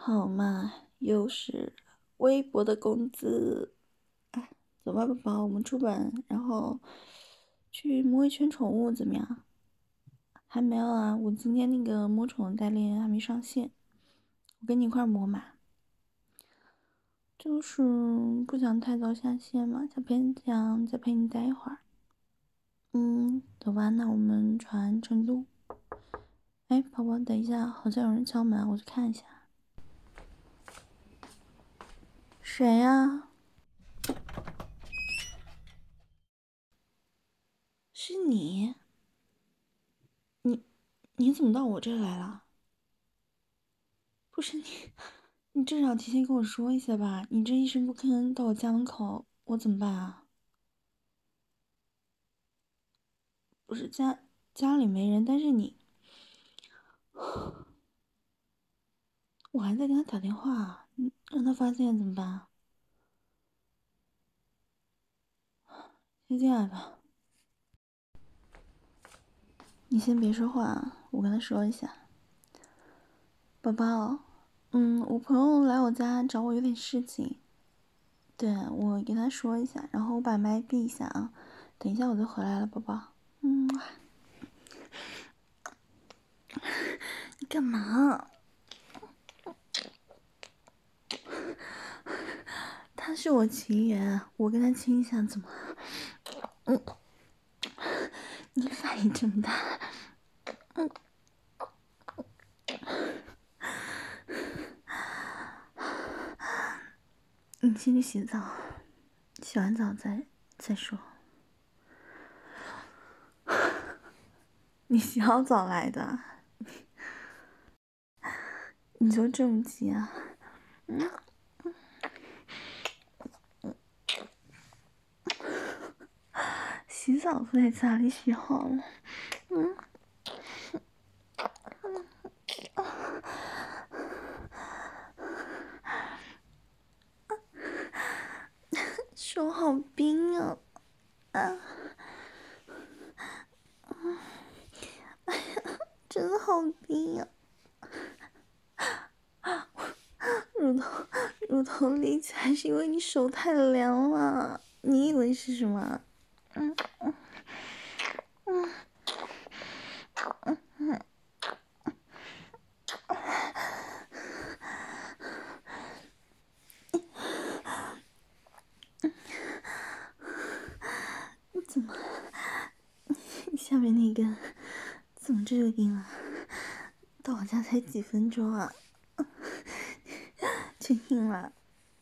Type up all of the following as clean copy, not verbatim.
好嘛，又是微薄的工资。哎，走吧，宝宝，我们出门，然后去摸一圈宠物，怎么样？还没有啊，我今天那个摸宠的代练还没上线，我跟你一块摸嘛。就是不想太早下线嘛，想再陪你待一会儿。走吧，那我们传成都。哎，宝宝，等一下，好像有人敲门，我去看一下。谁呀？是你？你怎么到我这来了？不是你，你至少提前跟我说一下吧。你这一声不吭到我家门口，我怎么办啊？不是家里没人，但是我还在跟他打电话，让他发现怎么办？先进来吧。你先别说话，我跟他说一下。宝宝，我朋友来我家找我有点事情，对，我跟他说一下，然后我把麦闭一下啊，等一下我就回来了，宝宝。你干嘛？他是我情人，我跟他亲一下怎么？你反应这么大？你先去洗澡，洗完澡再说。你洗好澡来的？你就这么急啊？洗澡不在家里洗好了。手好冰啊！真的好冰啊！乳头立起来是因为你手太凉了，你以为是什么？怎么？下面那根怎么这个硬啊？到我家才几分钟啊，就硬了。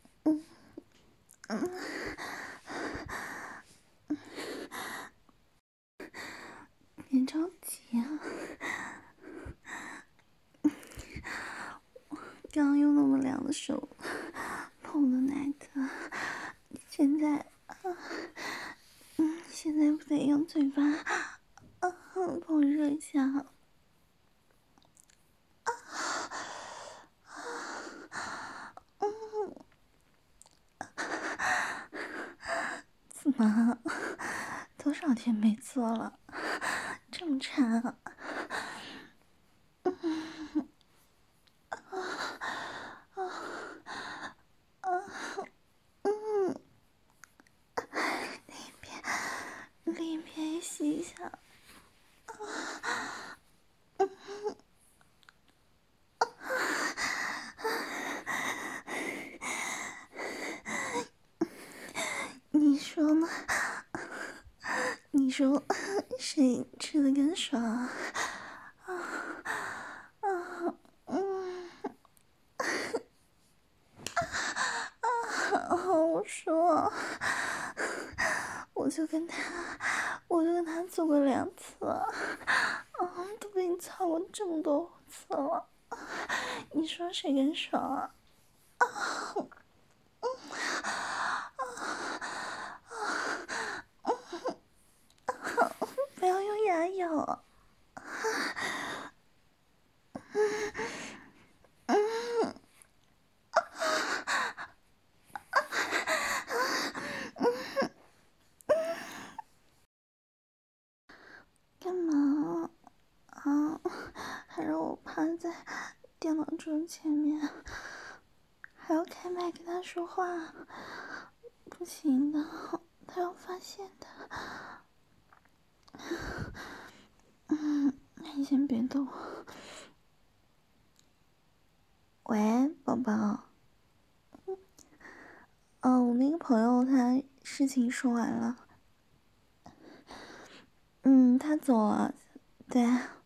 别着急啊，刚刚用那么凉的手碰的奶的，现在不得用嘴巴帮我热一下。怎么？多少天没做了，这么馋啊？另一边也洗一下。你说呢？你说谁吃的更爽啊？我说，我就跟他做过2次了，都被你操过这么多次了，你说谁更爽啊？不要用牙咬。干嘛啊？还让我趴在电脑王柱前面，还要开麦跟他说话，不行的，他要发现的。你先别动。喂，宝宝。我那个朋友他事情说完了。他走了。对。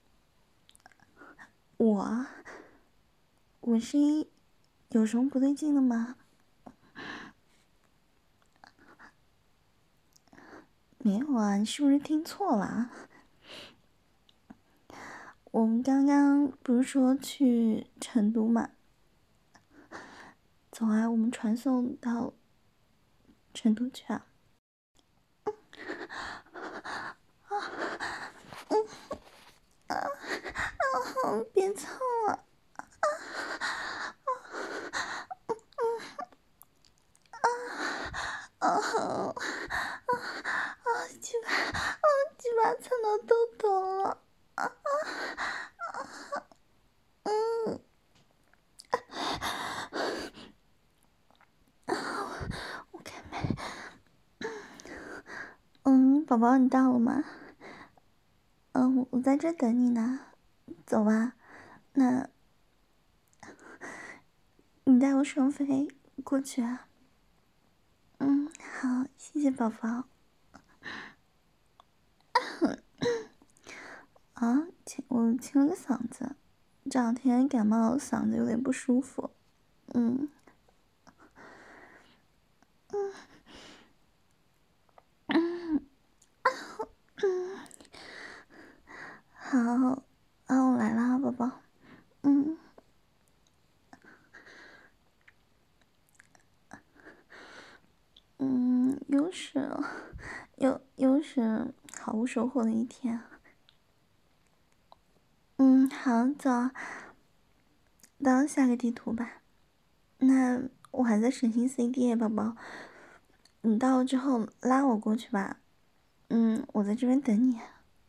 我是有什么不对劲的吗？没有啊，你是不是听错了？我们刚刚不是说去成都吗？走啊，我们传送到成都去啊。别蹭了。鸡巴蹭到痘痘了。我开麦。宝宝你到了吗？我在这等你呢。走吧。那你带我双飞过去啊。好，谢谢宝宝。我清了个嗓子，这两天感冒，嗓子有点不舒服。好，我来啦，宝宝。又是毫无收获的一天。好，走，到下个地图吧。那我还在省心 CD， 宝宝，你到了之后拉我过去吧。我在这边等你。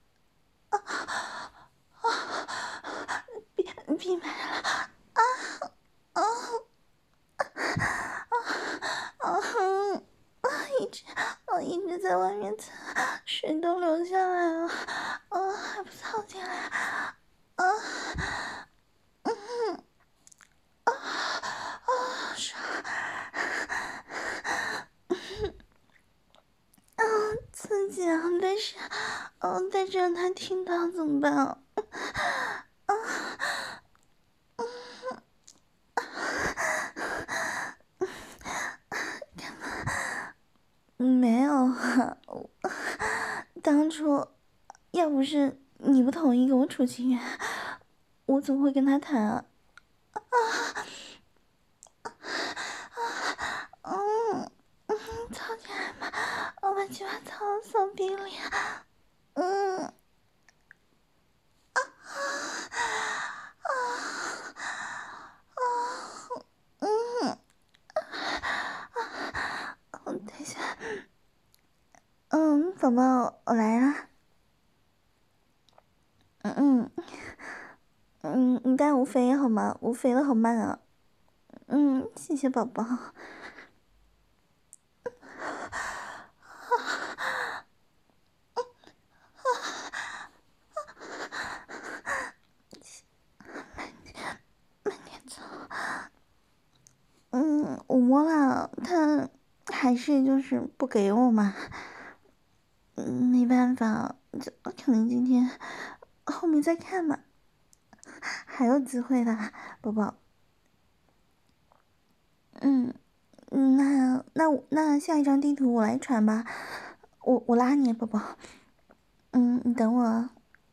闭麦了。一直在外面蹭，水都流下来了。还不操进来。爽。刺激啊！但是让他听到怎么办？没有啊，当初要不是你不同意跟我处情缘，我怎么会跟他谈啊？操起来吧，我把鸡巴操到骚逼里。等一下。宝宝，我来啦。你带我飞好吗？我飞的好慢啊。谢谢宝宝。慢点走。我摸了，他还是就是不给我嘛。没办法，可能今天后面再看嘛，还有机会的，宝宝。那下一张地图我来传吧，我拉你，宝宝。你等我啊。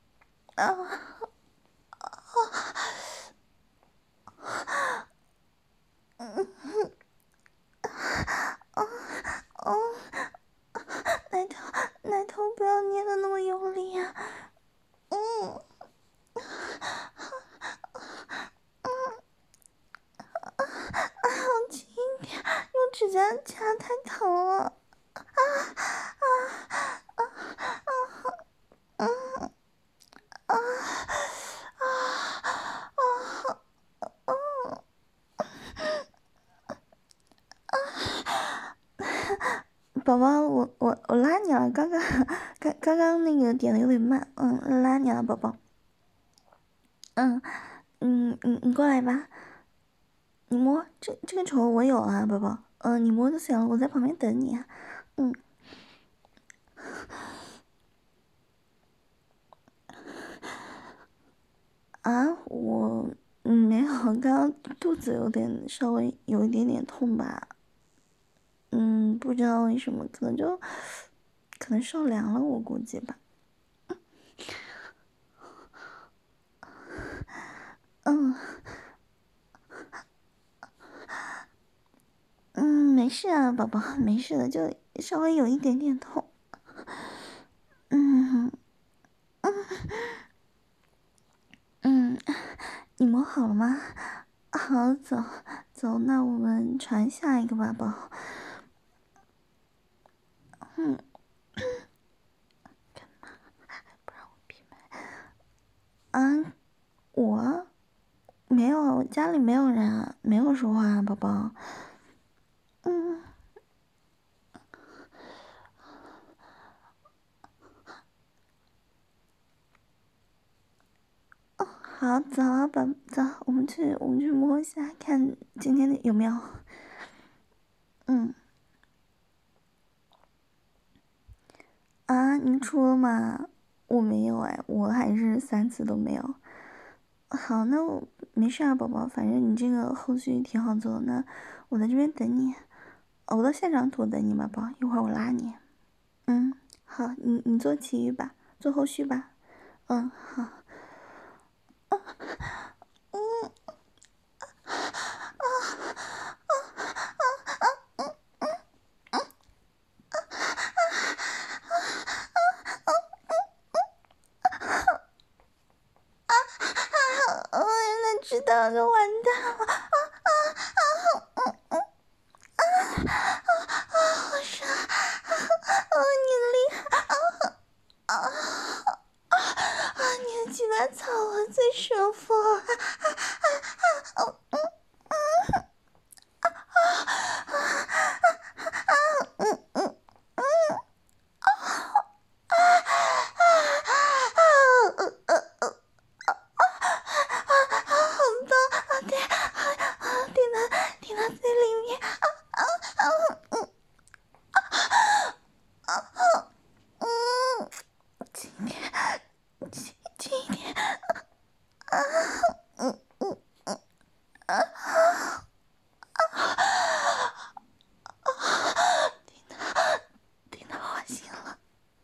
奶头不要捏的那么用力啊。好轻一点，用指甲掐太疼了。 宝宝，我拉你了，刚刚那个点的有点慢，拉你了，宝宝。你过来吧，你摸这个宠物我有啊，宝宝。你摸就行了，我在旁边等你啊。嗯。啊，我没有，刚刚肚子稍微有一点点痛吧。不知道为什么，可能受凉了，我估计吧。嗯没事啊，宝宝，没事的，就稍微有一点点痛。嗯嗯，你摸好了吗？好，走走，那我们传下一个吧，宝。嗯，啊，我没有，我家里没有人啊，没有说话啊，宝宝。嗯好，走啊，宝，走，我们去摸一下，看今天的有没有。嗯啊，您出了吗？我没有哎，我还是3次都没有。好，那我没事啊，宝宝，反正你这个后续挺好做的，那我在这边等你。我到现场图等你吧，宝，一会儿我拉你。好，你做其余吧，做后续吧。好。那知道就完蛋了。好爽。你厉害。你的鸡巴操我最舒服。好棒啊！顶到最里面。轻点，轻一点。顶到花心了。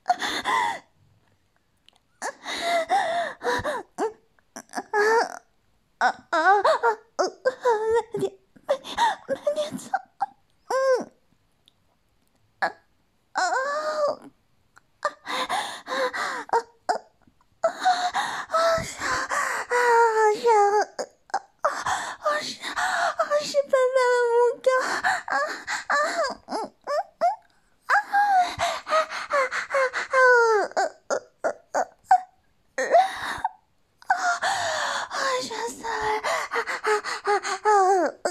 慢点走。好爽。是笨笨的母狗。爽死了。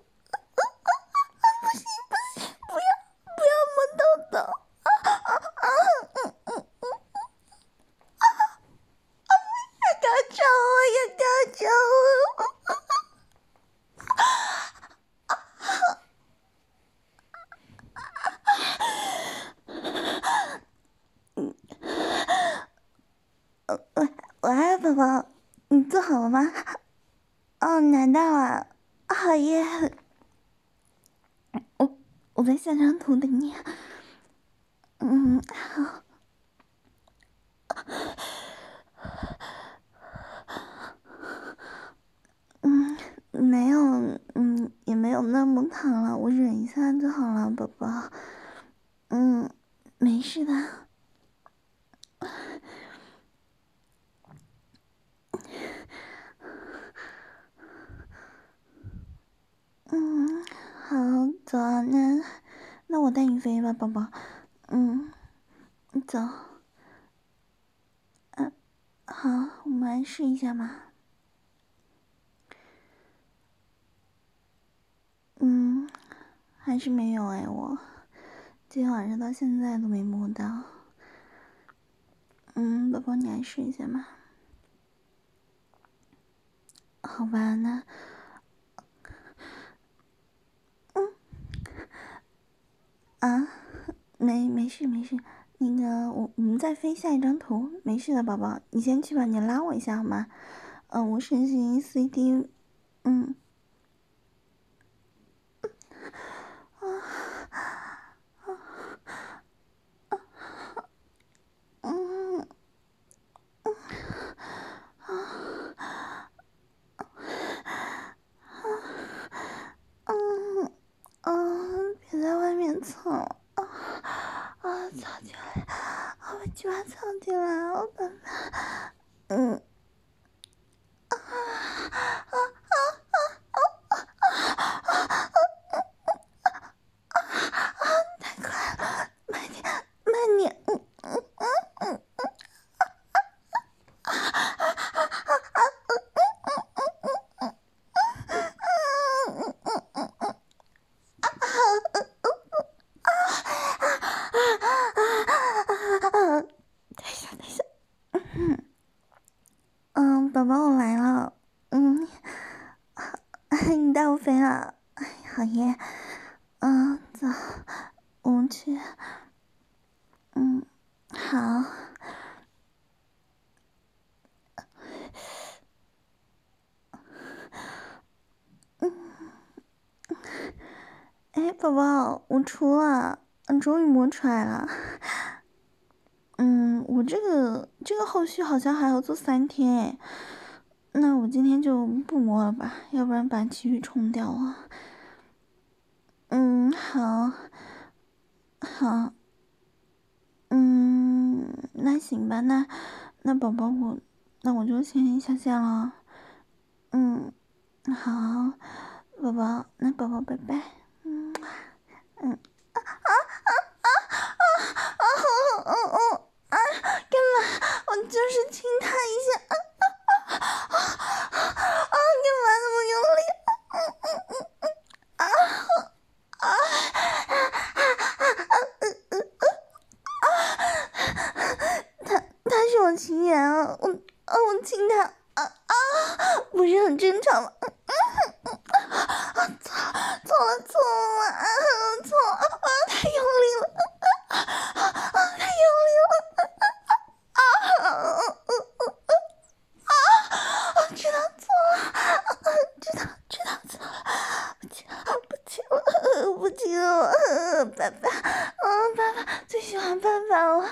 不要摸豆豆。高潮我也高潮我。喂，宝宝，你做好了吗？拿到了。好耶。我在现场图等你。好。没有，也没有那么疼了，我忍一下就好了，宝宝。没事的。好，走啊，那我带你飞吧，宝宝。走。好，我们来试一下吧。还是没有哎，我今天晚上到现在都没摸到。宝宝你来试一下嘛。好吧，那没事，那个我们再飞下一张图，没事的宝宝，你先去吧，你拉我一下好吗？我实行 CD，别在外面蹭操起来，把鸡巴操起来，我爸爸，太快了，慢点，等一下，宝宝我来了，你带我飞了，好耶，走，我们去，好，哎，宝宝，我出了，终于摸出来了，我这个后续好像还要做3天哎，那我今天就不摸了吧，要不然把其余冲掉了。好，好，那行吧，那宝宝那我就先下线了。好，宝宝，那宝宝拜拜。干嘛？我就是亲他一下。干嘛那么用力？他是我情人啊，我亲他不是很正常吗？错了，错了，太用力了，太用力了，知道错了，知道错了，不亲了，爸爸，爸爸最喜欢爸爸了，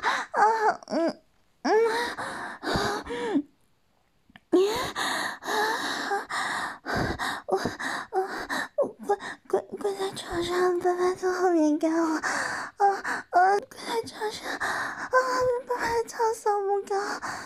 我跪在床上，爸爸从后面干我，跪在床上，爸爸操扫不高，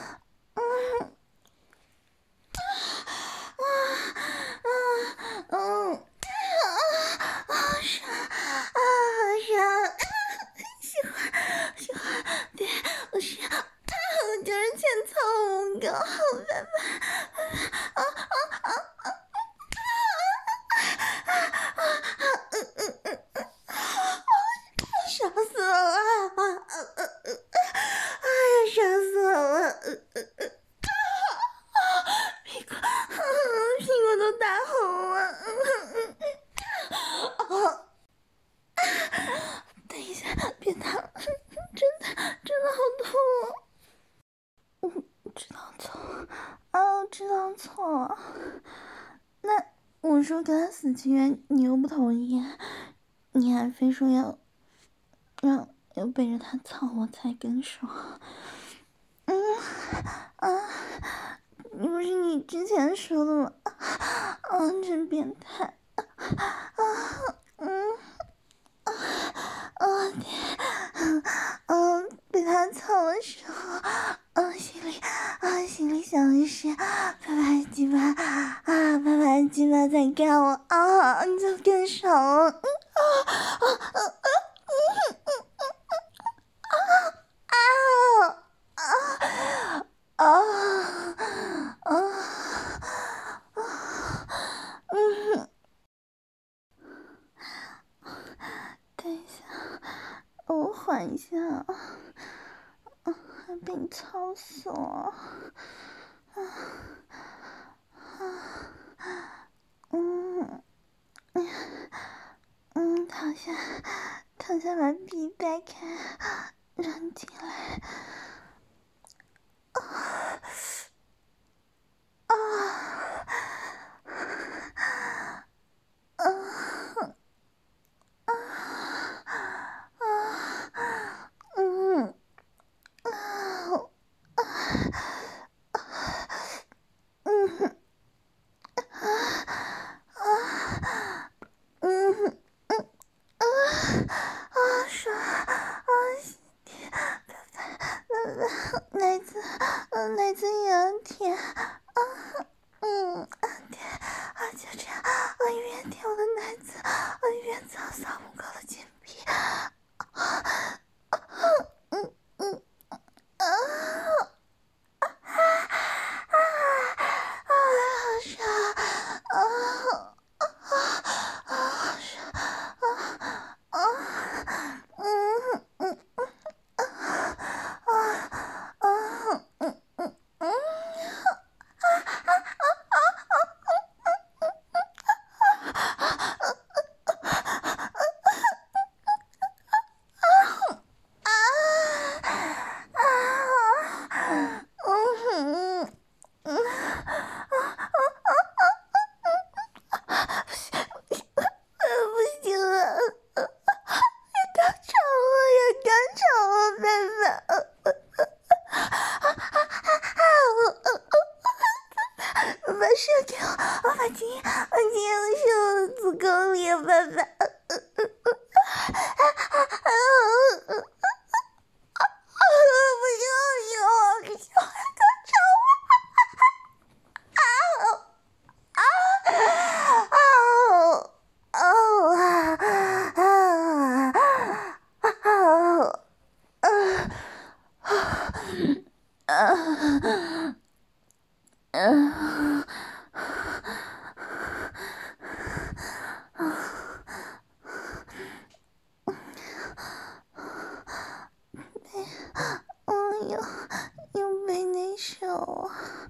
喜欢，对，我就是欠操不高，爸爸，爽死我了，爽死我了，屁股都打红了，等一下，别打，真的好痛知道错了，知道错了。那我说跟他死情缘，你又不同意，你还非说要背着他操我才跟手。不是你之前说的吗？真变态。被他操的时候，心里想的是，爸爸鸡巴，爸爸鸡巴在干我你就跟手，等一下，我缓一下，还被你操死了。躺下，把臂掰开，让进来。奶子也要舔，就这样，越舔我的奶子，越撒不高的贱逼，射给我，把精液射我子宫里，爸爸。不要，高潮又被那手。